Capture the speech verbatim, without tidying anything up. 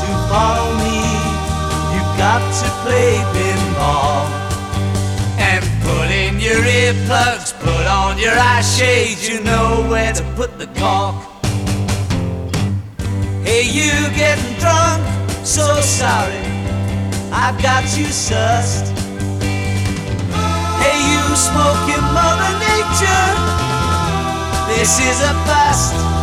follow me, you've got to play pinball. And put in your earplugs, put on your eye shades, you know where to put the cork. Hey, you getting drunk, so sorry, I've got you sussed. Hey, you smoking Mother Nature, this is a bust.